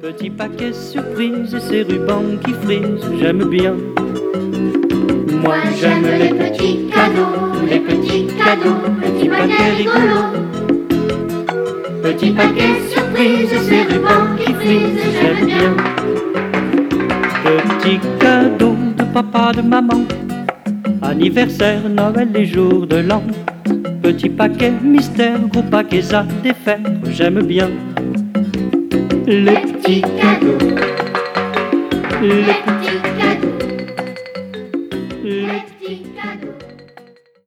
Petit paquet surprise et ses rubans qui frisent, j'aime bien. Moi j'aime les petits cadeaux, petits paquets rigolos. Petit paquet surprise et ses rubans qui frisent, j'aime bien. Petit cadeau de papa, de maman, anniversaire, Noël et jour de l'an. Petit paquet mystère, gros paquets à défaire, j'aime bien. Les petits cadeaux, les petits